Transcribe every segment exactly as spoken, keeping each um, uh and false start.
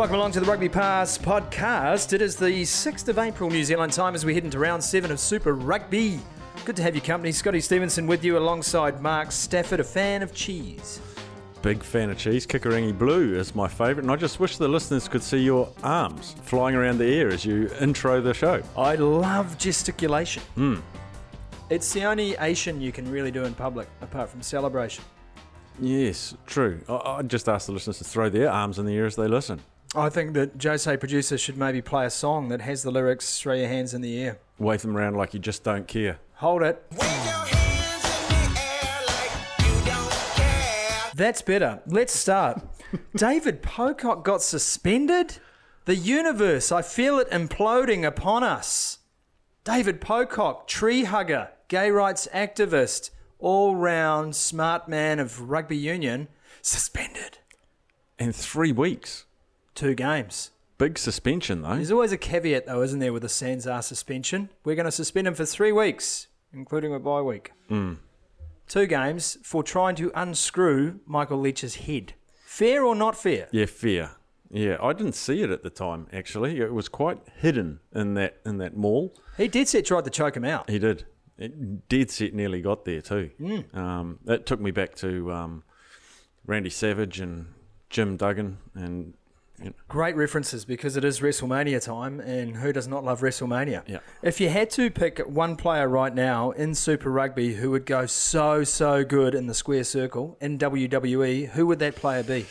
Welcome along to the Rugby Pass podcast. It is the sixth of April New Zealand time as we head into round seven of Super Rugby. Good to have your company. Scotty Stevenson with you alongside Mark Stafford, a fan of cheese. Big fan of cheese. Kikaringi Blue is my favourite, and I just wish the listeners could see your arms flying around the air as you intro the show. I love gesticulation. Mm. It's the only Asian you can really do in public, apart from celebration. Yes, true. I- I'd just ask the listeners to throw their arms in the air as they listen. I think that Jose producer should maybe play a song that has the lyrics, throw your hands in the air. Wave them around like you just don't care. Hold it. Wave your hands in the air like you don't care. That's better. Let's start. David Pocock got suspended? The universe, I feel it imploding upon us. David Pocock, tree hugger, gay rights activist, all-round smart man of rugby union, suspended. And three weeks. Two games. Big suspension, though. There's always a caveat, though, isn't there, with the Sanzar suspension? We're going to suspend him for three weeks, including a bye week. Mm. Two games for trying to unscrew Michael Leach's head. Fair or not fair? Yeah, fair. Yeah, I didn't see it at the time, actually. It was quite hidden in that in that mall. He dead set tried to choke him out. He did. It dead set nearly got there too. Mm. Um, that took me back to um, Randy Savage and Jim Duggan and... Great references because it is WrestleMania time, and who does not love WrestleMania? Yeah. If you had to pick one player right now in Super Rugby who would go so, so good in the square circle in W W E, who would that player be?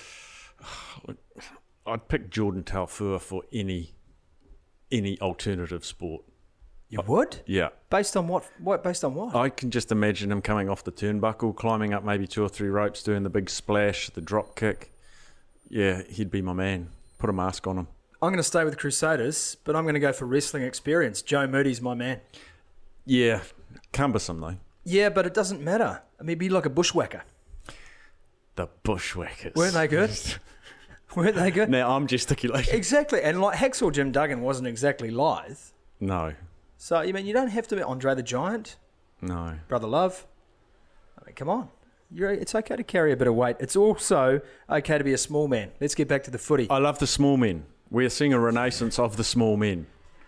I'd pick Jordan Taufua for any any alternative sport. You would? Yeah. Based on what? What? Based on what? I can just imagine him coming off the turnbuckle, climbing up maybe two or three ropes, doing the big splash, the drop kick. Yeah, he'd be my man. Put a mask on him. I'm going to stay with Crusaders, but I'm going to go for wrestling experience. Joe Moody's my man. Yeah, cumbersome though. Yeah, but it doesn't matter. I mean, he'd be like a bushwhacker. The Bushwhackers. Weren't they good? Weren't they good? Now I'm gesticulating. Exactly. And like Hacksaw Jim Duggan wasn't exactly lithe. No, So, I mean, you don't have to be Andre the Giant, no. Brother Love. I mean, come on. You're, it's okay to carry a bit of weight. It's also okay to be a small man. Let's get back to the footy. I love the small men. We're seeing a renaissance of the small men.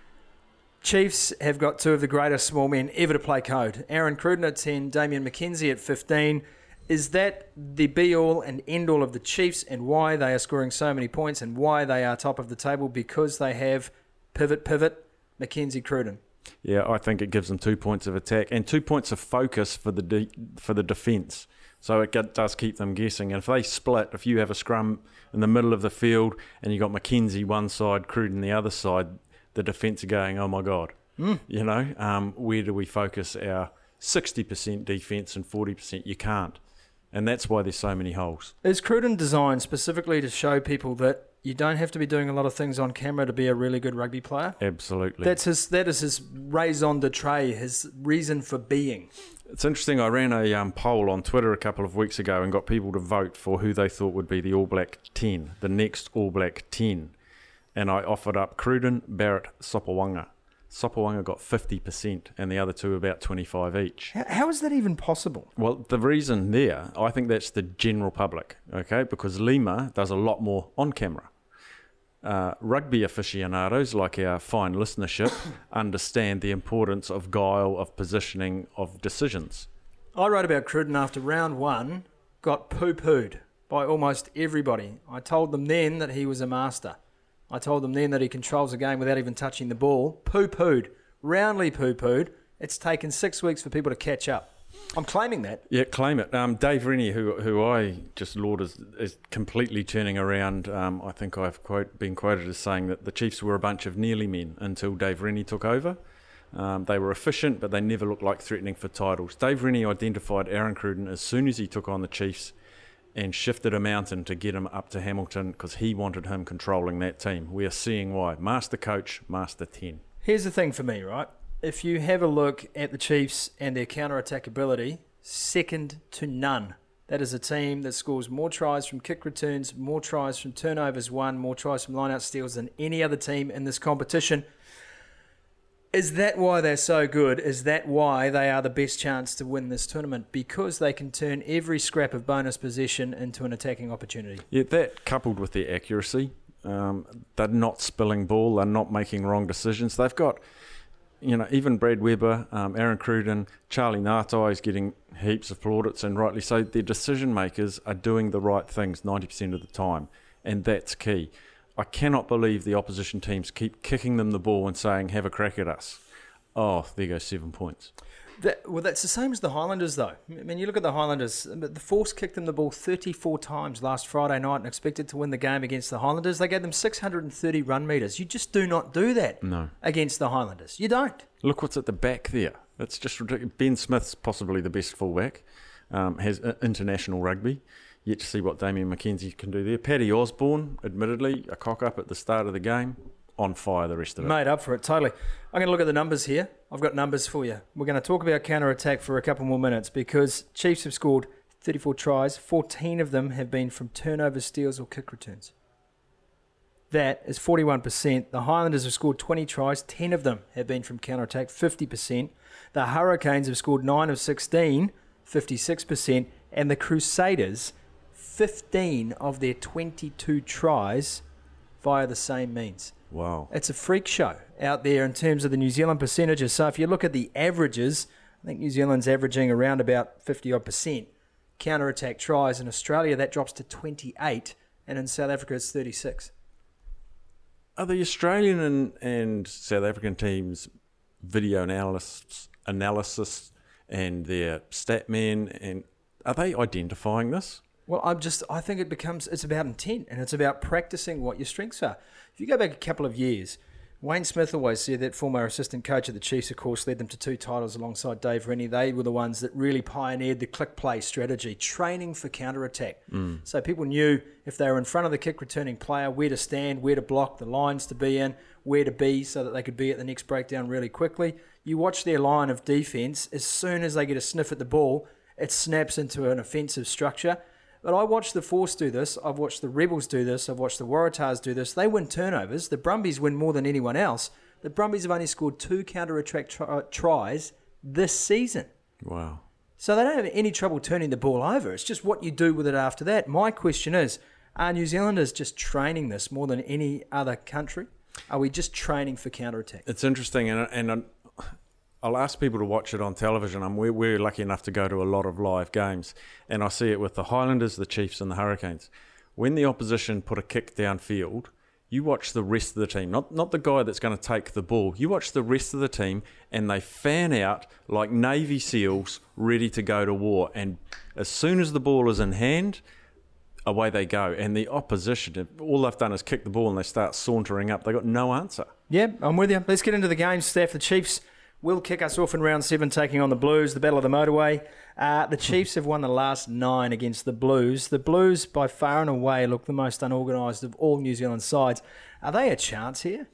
Chiefs have got two of the greatest small men ever to play code. Aaron Cruden at ten, Damian McKenzie at fifteen. Is that the be-all and end-all of the Chiefs and why they are scoring so many points and why they are top of the table? Because they have pivot, pivot, McKenzie, Cruden. Yeah, I think it gives them two points of attack and two points of focus for the de- for the defence. So it get, does keep them guessing. And if they split, if you have a scrum in the middle of the field and you got McKenzie one side, Cruden the other side, the defence are going, oh my God. Mm. You know, um, where do we focus our sixty percent defence and forty percent? You can't. And that's why there's so many holes. Is Cruden designed specifically to show people that you don't have to be doing a lot of things on camera to be a really good rugby player? Absolutely. That's his. That is his raison d'etre, his reason for being. It's interesting, I ran a um, poll on Twitter a couple of weeks ago and got people to vote for who they thought would be the All Black ten, the next All Black ten. And I offered up Cruden, Barrett, Sopawanga. Sopawanga got fifty percent and the other two about twenty-five each. How, how is that even possible? Well, the reason there, I think that's the general public, okay? Because Lima does a lot more on camera. Uh, rugby aficionados, like our fine listenership, understand the importance of guile, of positioning, of decisions. I wrote about Cruden after round one, got poo-pooed by almost everybody. I told them then that he was a master. I told them then that he controls the game without even touching the ball. Poo-pooed, roundly poo-pooed. It's taken six weeks for people to catch up. I'm claiming that. Yeah, claim it. Um, Dave Rennie, who who I just laud, is, is completely turning around. Um, I think I've quote, been quoted as saying that the Chiefs were a bunch of nearly men until Dave Rennie took over. Um, they were efficient, but they never looked like threatening for titles. Dave Rennie identified Aaron Cruden as soon as he took on the Chiefs and shifted a mountain to get him up to Hamilton because he wanted him controlling that team. We are seeing why. Master coach, master ten. Here's the thing for me, right? If you have a look at the Chiefs and their counter-attack ability, second to none. That is a team that scores more tries from kick returns, more tries from turnovers won, more tries from line-out steals than any other team in this competition. Is that why they're so good? Is that why they are the best chance to win this tournament? Because they can turn every scrap of bonus possession into an attacking opportunity. Yeah, that coupled with their accuracy, Um, they're not spilling ball. They're not making wrong decisions. They've got, you know, even Brad Weber, um, Aaron Cruden, Charlie Ngatai is getting heaps of plaudits, and rightly so. Their decision makers are doing the right things ninety percent of the time, and that's key. I cannot believe the opposition teams keep kicking them the ball and saying, have a crack at us. Oh, there goes seven points. That, well, that's the same as the Highlanders, though. I mean, you look at the Highlanders, the Force kicked them the ball thirty-four times last Friday night and expected to win the game against the Highlanders. They gave them six hundred thirty run metres. You just do not do that No. against the Highlanders. You don't. Look what's at the back there. It's just ridiculous. Ben Smith's possibly the best fullback, um, has uh, international rugby. Yet to see what Damien McKenzie can do there. Paddy Osborne, admittedly, a cock-up at the start of the game, on fire the rest of it. Made up for it, totally. I'm going to look at the numbers here. I've got numbers for you. We're going to talk about counter-attack for a couple more minutes because Chiefs have scored thirty-four tries. fourteen of them have been from turnovers, steals or kick returns. That is forty-one percent. The Highlanders have scored twenty tries. ten of them have been from counter-attack, fifty percent. The Hurricanes have scored nine of sixteen, fifty-six percent. And the Crusaders, fifteen of their twenty-two tries via the same means. Wow. It's a freak show out there in terms of the New Zealand percentages. So if you look at the averages, I think New Zealand's averaging around about fifty-odd percent counter-attack tries. In Australia, that drops to twenty-eight, and in South Africa, it's thirty-six. Are the Australian and, and South African teams video analysts, analysis and their stat men, and are they identifying this? Well, I'm just, I think it becomes, it's about intent and it's about practicing what your strengths are. If you go back a couple of years, Wayne Smith always said that former assistant coach of the Chiefs, of course, led them to two titles alongside Dave Rennie. They were the ones that really pioneered the click play strategy, training for counter-attack. Mm. So people knew if they were in front of the kick returning player, where to stand, where to block, the lines to be in, where to be so that they could be at the next breakdown really quickly. You watch their line of defence, as soon as they get a sniff at the ball, it snaps into an offensive structure. But I watched the Force do this. I've watched the Rebels do this. I've watched the Waratahs do this. They win turnovers. The Brumbies win more than anyone else. The Brumbies have only scored two counter-attack tri- tries this season. Wow. So they don't have any trouble turning the ball over. It's just what you do with it after that. My question is, are New Zealanders just training this more than any other country? Are we just training for counter-attack? It's interesting, and and I'll ask people to watch it on television. Um, we're, we're lucky enough to go to a lot of live games, and I see it with the Highlanders, the Chiefs, and the Hurricanes. When the opposition put a kick downfield, you watch the rest of the team, not not the guy that's going to take the ball. You watch the rest of the team, and they fan out like Navy SEALs ready to go to war. And as soon as the ball is in hand, away they go. And the opposition, all they've done is kick the ball, and they start sauntering up. They got no answer. Yeah, I'm with you. Let's get into the game, Steph. The Chiefs will kick us off in round seven, taking on the Blues, the Battle of the Motorway. Uh, the Chiefs have won the last nine against the Blues. The Blues, by far and away, look the most unorganised of all New Zealand sides. Are they a chance here?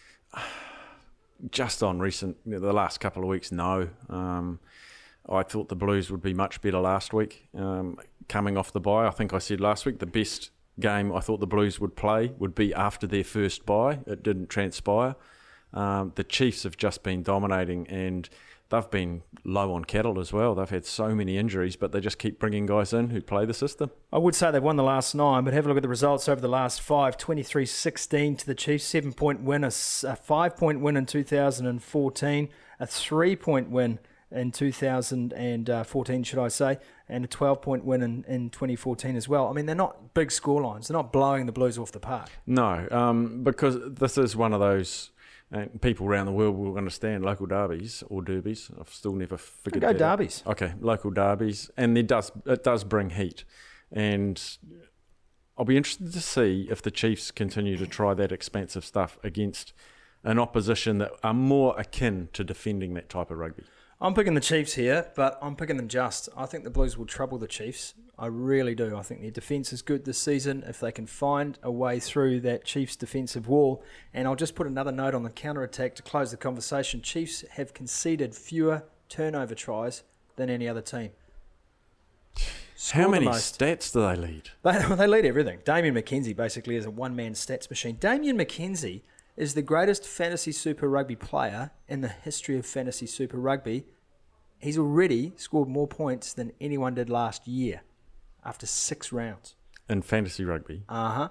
Just on recent, the last couple of weeks, no. Um, I thought the Blues would be much better last week. Um, coming off the bye, I think I said last week, the best game I thought the Blues would play would be after their first bye. It didn't transpire. Um, the Chiefs have just been dominating, and they've been low on cattle as well. They've had so many injuries, but they just keep bringing guys in who play the system. I would say they've won the last nine, but have a look at the results over the last five. twenty-three sixteen to the Chiefs, seven-point win, a, a five-point win in two thousand fourteen, a three-point win in two thousand fourteen, should I say, and a twelve-point win in, in twenty fourteen as well. I mean, they're not big scorelines. They're not blowing the Blues off the park. No, um, because this is one of those... And people around the world will understand local derbies or derbies. I've still never figured Go that out. derbies. Okay, local derbies. And it does, it does bring heat. And I'll be interested to see if the Chiefs continue to try that expansive stuff against an opposition that are more akin to defending that type of rugby. I'm picking the Chiefs here, but I'm picking them just. I think the Blues will trouble the Chiefs. I really do. I think their defence is good this season. If they can find a way through that Chiefs defensive wall, and I'll just put another note on the counter-attack to close the conversation. Chiefs have conceded fewer turnover tries than any other team. Score How the many most. stats do they lead? They, they lead everything. Damien McKenzie basically is a one-man stats machine. Damien McKenzie is the greatest fantasy Super Rugby player in the history of fantasy Super Rugby. He's already scored more points than anyone did last year after six rounds. In fantasy rugby? Uh-huh.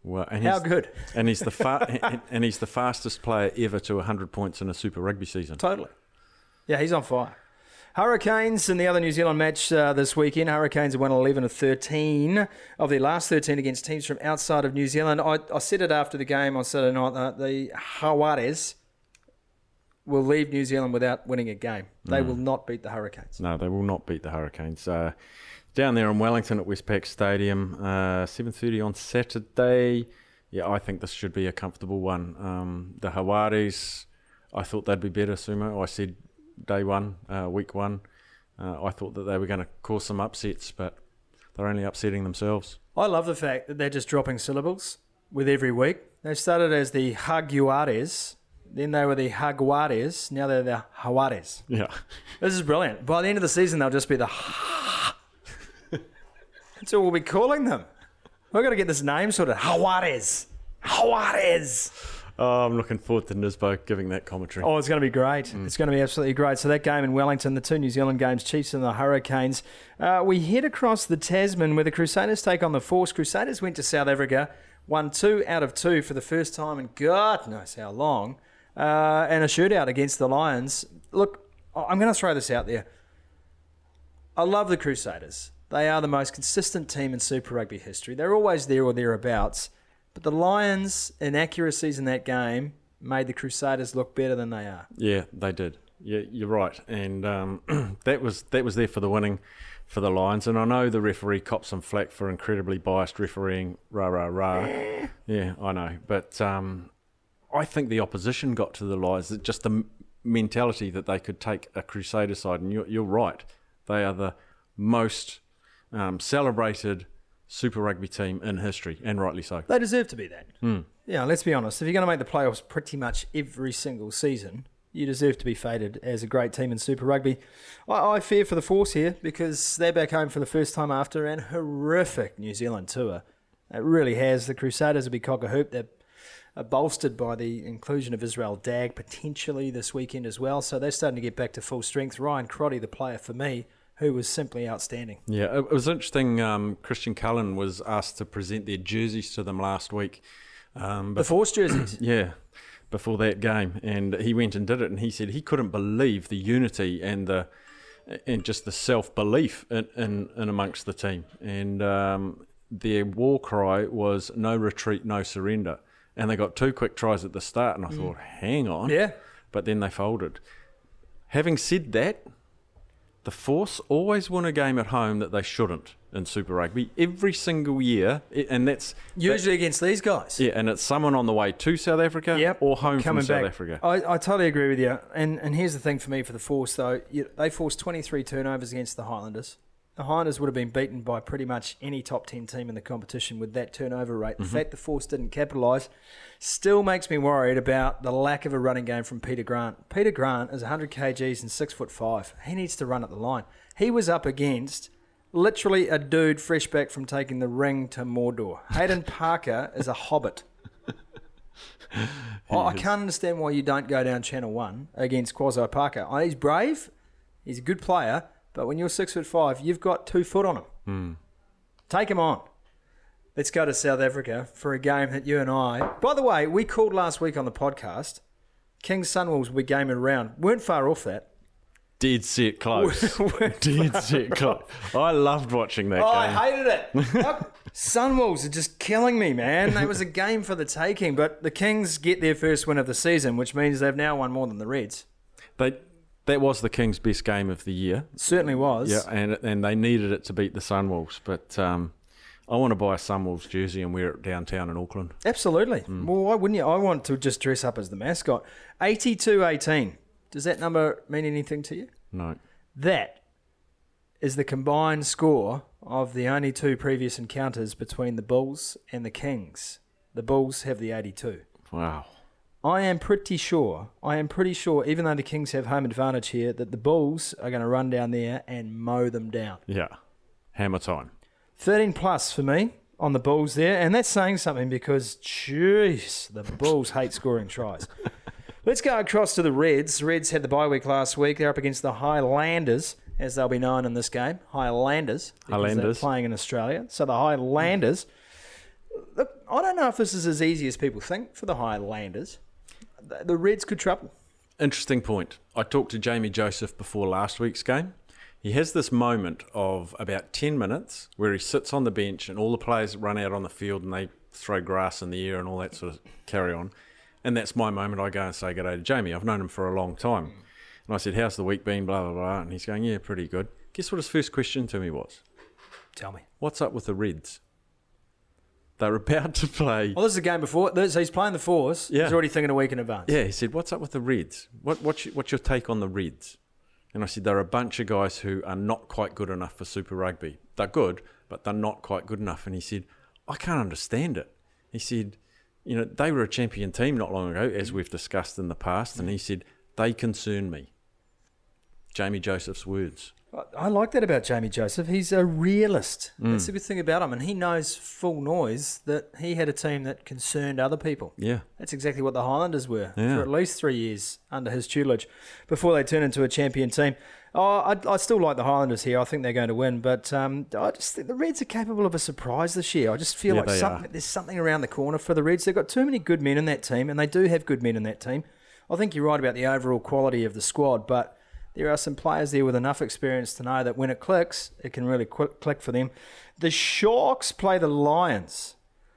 Well, and How he's, good? And he's the fa- and, and he's the fastest player ever to one hundred points in a Super Rugby season. Totally. Yeah, he's on fire. Hurricanes in the other New Zealand match uh, this weekend. Hurricanes have won eleven of thirteen of their last thirteen against teams from outside of New Zealand. I, I said it after the game on Saturday night that the Hawares will leave New Zealand without winning a game. They mm. will not beat the Hurricanes. No, they will not beat the Hurricanes. Uh, down there in Wellington at Westpac Stadium, uh, seven thirty on Saturday. Yeah, I think this should be a comfortable one. Um, the Hawares, I thought they'd be better, Sumo. I said day one, uh, week one, uh, I thought that they were going to cause some upsets, but they're only upsetting themselves. I love the fact that they're just dropping syllables with every week. They started as the Jaguares, then they were the Jaguares, now they're the Hawares. Yeah. This is brilliant. By the end of the season, they'll just be the That's what we'll be calling them. We've got to get this name sorted. Hawares. Hawares. Oh, I'm looking forward to Nisbo giving that commentary. Oh, it's going to be great. Mm. It's going to be absolutely great. So that game in Wellington, the two New Zealand games, Chiefs and the Hurricanes. Uh, we head across the Tasman where the Crusaders take on the Force. Crusaders went to South Africa, won two out of two for the first time in God knows how long, uh, and a shootout against the Lions. Look, I'm going to throw this out there. I love the Crusaders. They are the most consistent team in Super Rugby history. They're always there or thereabouts. But the Lions' inaccuracies in that game made the Crusaders look better than they are. Yeah, they did. Yeah, you're right. And um, that was that was there for the winning for the Lions. And I know the referee copped some flack for incredibly biased refereeing, rah, rah, rah. Yeah, I know. But um, I think the opposition got to the Lions. Just the mentality that they could take a Crusader side. And you're, you're right. They are the most um, celebrated Super Rugby team in history, and rightly so. They deserve to be that. Mm. Yeah, let's be honest. If you're going to make the playoffs pretty much every single season, you deserve to be fated as a great team in Super Rugby. I, I fear for the Force here because they're back home for the first time after an horrific New Zealand tour. It really has. The Crusaders will be cock a hoop. They're uh, bolstered by the inclusion of Israel Dag potentially this weekend as well. So they're starting to get back to full strength. Ryan Crotty, the player for me, who was simply outstanding. Yeah, it was interesting. Um, Christian Cullen was asked to present their jerseys to them last week. Um, the Force jerseys? Yeah, before that game. And he went and did it, and he said he couldn't believe the unity and the and just the self-belief in, in, in amongst the team. And um, their war cry was no retreat, no surrender. And they got two quick tries at the start, and I mm. thought, hang on. Yeah. But then they folded. Having said that, the Force always win a game at home that they shouldn't in Super Rugby every single year, and that's usually that, against these guys. Yeah, and it's someone on the way to South Africa yep. or home Coming from South back. Africa. I, I totally agree with you. And and here's the thing for me for the Force though, you, they forced twenty-three turnovers against the Highlanders. The Highlanders would have been beaten by pretty much any top ten team in the competition with that turnover rate. The mm-hmm. fact the Force didn't capitalise still makes me worried about the lack of a running game from Peter Grant. Peter Grant is one hundred kilograms and six foot five. He needs to run at the line. He was up against literally a dude fresh back from taking the ring to Mordor. Hayden Parker is a hobbit. oh, I can't understand why you don't go down Channel one against Quasi Parker. Oh, he's brave. He's a good player. But when you're six foot five, you've got two foot on him. Mm. Take him on. Let's go to South Africa for a game that you and I... By the way, we called last week on the podcast. Kings Sunwolves will be gaming around. Weren't far off that. Dead set close. Dead set close. I loved watching that oh, game. I hated it. Sunwolves are just killing me, man. It was a game for the taking. But the Kings get their first win of the season, which means they've now won more than the Reds. They... That was the Kings' best game of the year. It certainly was. Yeah, and and they needed it to beat the Sunwolves. But um, I want to buy a Sunwolves jersey and wear it downtown in Auckland. Absolutely. Mm. Well, why wouldn't you? I want to just dress up as the mascot. eighty-two eighteen. Does that number mean anything to you? No. That is the combined score of the only two previous encounters between the Bulls and the Kings. The Bulls have the eighty-two. Wow. I am pretty sure, I am pretty sure, even though the Kings have home advantage here, that the Bulls are going to run down there and mow them down. Yeah. Hammer time. thirteen plus for me on the Bulls there, and that's saying something because, jeez, the Bulls hate scoring tries. Let's go across to the Reds. Reds had the bye week last week. They're up against the Highlanders, as they'll be known in this game. Highlanders. Because Highlanders. they're playing in Australia. So the Highlanders... Look, I don't know if this is as easy as people think for the Highlanders. The, the Reds could trouble. Interesting point. I talked to Jamie Joseph before last week's game. He has this moment of about ten minutes where he sits on the bench and all the players run out on the field and they throw grass in the air and all that sort of carry on. And that's my moment. I go and say good day to Jamie. I've known him for a long time. And I said, how's the week been, blah, blah, blah. And he's going, yeah, pretty good. Guess what his first question to me was? Tell me. What's up with the Reds? They're about to play. Well, this is a game before. So he's playing the Force. Yeah. He's already thinking a week in advance. Yeah, he said, what's up with the Reds? What, what's, your, what's your take on the Reds? And I said, they're a bunch of guys who are not quite good enough for Super Rugby. They're good, but they're not quite good enough. And he said, I can't understand it. He said, you know, they were a champion team not long ago, as we've discussed in the past. And he said, they concern me. Jamie Joseph's words. I like that about Jamie Joseph. He's a realist. Mm. That's the good thing about him. And he knows full noise that he had a team that concerned other people. Yeah. That's exactly what the Highlanders were Yeah. for at least three years under his tutelage before they turned into a champion team. Oh, I, I still like the Highlanders here. I think they're going to win. But um, I just think the Reds are capable of a surprise this year. I just feel Yeah, like they something, are. there's something around the corner for the Reds. They've got too many good men in that team, and they do have good men in that team. I think you're right about the overall quality of the squad, but there are some players there with enough experience to know that when it clicks, it can really qu- click for them. The Sharks play the Lions.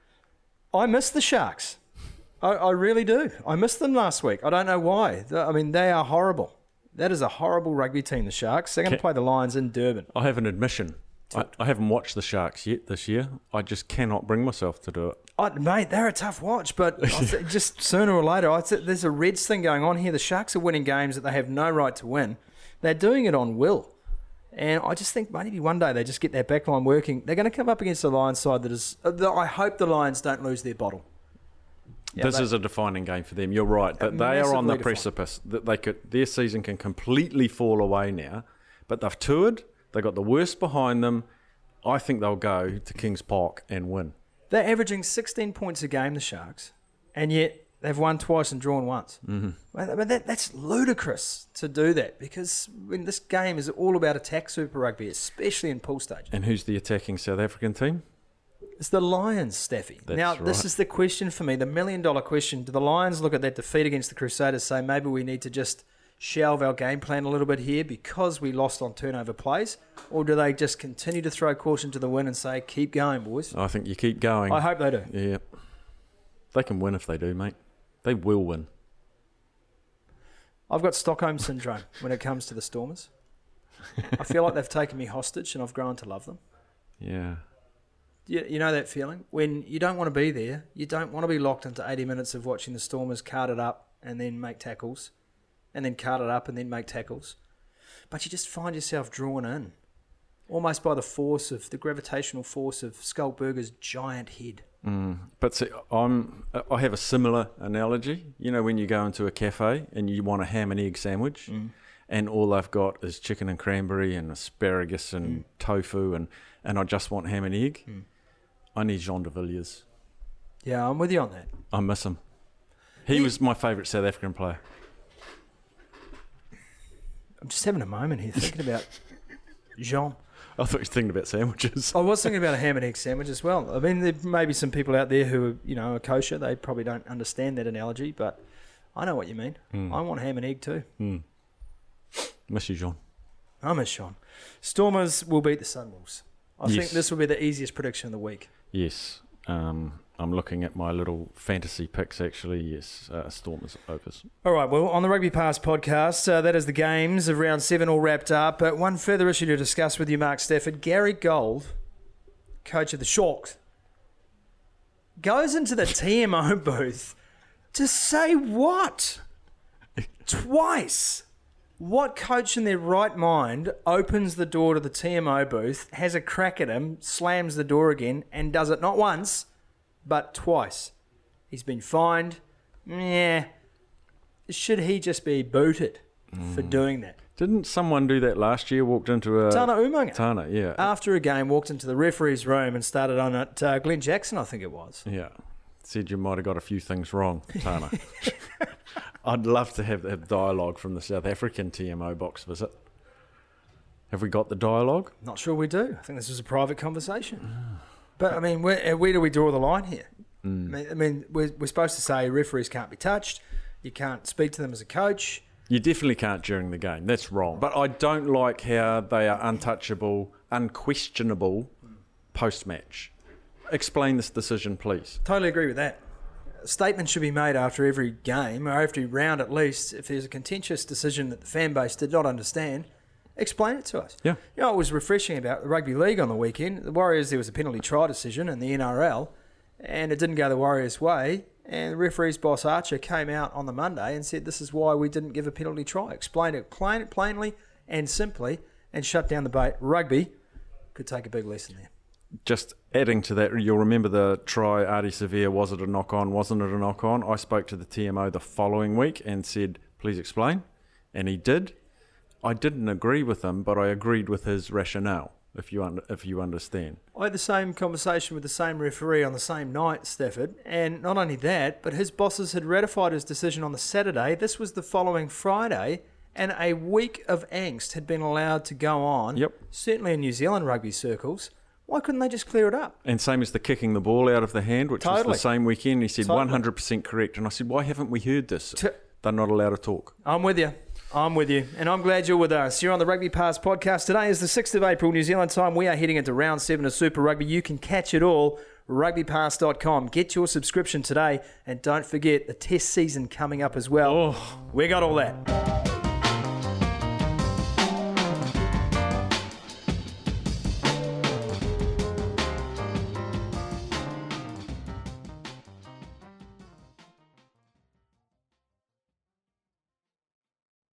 I miss the Sharks. I, I really do. I missed them last week. I don't know why. I mean, they are horrible. That is a horrible rugby team, the Sharks. They're going to Ca- play the Lions in Durban. I have an admission. I, I haven't watched the Sharks yet this year. I just cannot bring myself to do it. Oh, mate, they're a tough watch, but I th- just sooner or later, I th- there's a Reds thing going on here. The Sharks are winning games that they have no right to win. They're doing it on will. And I just think maybe one day they just get their backline working. They're going to come up against the Lions side that is... Uh, the, I hope the Lions don't lose their bottle. Yeah, this they- is a defining game for them. You're right. That they are on the Massively defining. precipice. That they could, their season can completely fall away now. But they've toured. They got the worst behind them. I think they'll go to Kings Park and win. They're averaging sixteen points a game, the Sharks, and yet they've won twice and drawn once. Mm-hmm. But that, that's ludicrous to do that, because when this game is all about attack Super Rugby, especially in pool stage. And who's the attacking South African team? It's the Lions, Staffy. That's now, this right. is the question for me, the million-dollar question. Do the Lions look at that defeat against the Crusaders, say maybe we need to just shelve our game plan a little bit here because we lost on turnover plays? Or do they just continue to throw caution to the wind and say, keep going, boys? I think you keep going. I hope they do. Yeah. They can win if they do, mate. They will win. I've got Stockholm syndrome when it comes to the Stormers. I feel like they've taken me hostage and I've grown to love them. Yeah. You, you know that feeling? When you don't want to be there, you don't want to be locked into eighty minutes of watching the Stormers cart it up and then make tackles, and then cart it up and then make tackles. But you just find yourself drawn in, almost by the force of, the gravitational force of Skullberger's giant head. Mm. But see, I'm, I have a similar analogy. You know, when you go into a cafe and you want a ham and egg sandwich, Mm. and all they've got is chicken and cranberry and asparagus and Mm. tofu, and, and I just want ham and egg, Mm. I need Jean de Villiers. Yeah, I'm with you on that. I miss him. He He- was my favourite South African player. I'm just having a moment here thinking about Jean. I thought you were thinking about sandwiches. I was thinking about a ham and egg sandwich as well. I mean, there may be some people out there who are, you know, are kosher. They probably don't understand that analogy, but I know what you mean. Mm. I want ham and egg too. Mm. Miss you, Jean. I miss Sean. Stormers will beat the Sunwolves. I think Yes. this will be the easiest prediction of the week. Yes. Um, I'm looking at my little fantasy picks, actually. Yes, uh, Stormers Opus. All right, well, on the Rugby Pass podcast, uh, that is the games of round seven all wrapped up. But one further issue to discuss with you, Mark Stafford. Gary Gold, coach of the Sharks, goes into the T M O booth to say what? Twice. What coach in their right mind opens the door to the T M O booth, has a crack at him, slams the door again, and does it not once, but twice? He's been fined. Yeah. Should he just be booted for doing that? Didn't someone do that last year? Walked into a... Tana Umaga, Tana, yeah. after a game, walked into the referee's room and started on it. Uh, Glenn Jackson, I think it was. Yeah. Said you might have got a few things wrong, Tana. I'd love to have that dialogue from the South African T M O box visit. Have we got the dialogue? Not sure we do. I think this was a private conversation. But, I mean, where, where do we draw the line here? I mean, I mean we're, we're supposed to say referees can't be touched. You can't speak to them as a coach. You definitely can't during the game. That's wrong. But I don't like how they are untouchable, unquestionable post-match. Explain this decision, please. Totally agree with that. A statement should be made after every game, or every round at least, if there's a contentious decision that the fan base did not understand. Explain it to us. Yeah. You know, what was refreshing about the rugby league on the weekend, the Warriors, there was a penalty try decision in the N R L, and it didn't go the Warriors' way, and the referee's boss, Archer, came out on the Monday and said this is why we didn't give a penalty try. Explained it plain, plainly and simply, and shut down the debate. Rugby could take a big lesson there. Just adding to that, you'll remember the try, Artie Severe, was it a knock-on, wasn't it a knock-on? I spoke to the T M O the following week and said, please explain, and he did. I didn't agree with him, but I agreed with his rationale, if you un- if you understand. I had the same conversation with the same referee on the same night, Stafford, and not only that, but his bosses had ratified his decision on the Saturday. This was the following Friday, and a week of angst had been allowed to go on, Yep. certainly in New Zealand rugby circles. Why couldn't they just clear it up? And same as the kicking the ball out of the hand, which was Totally. the same weekend. He said Totally. one hundred percent correct. And I said, why haven't we heard this? T- They're not allowed to talk. I'm with you. I'm with you. And I'm glad you're with us. You're on the Rugby Pass podcast. Today is the sixth of April, New Zealand time. We are heading into round seven of Super Rugby. You can catch it all, rugby pass dot com. Get your subscription today. And don't forget the test season coming up as well. Oh. We got all that.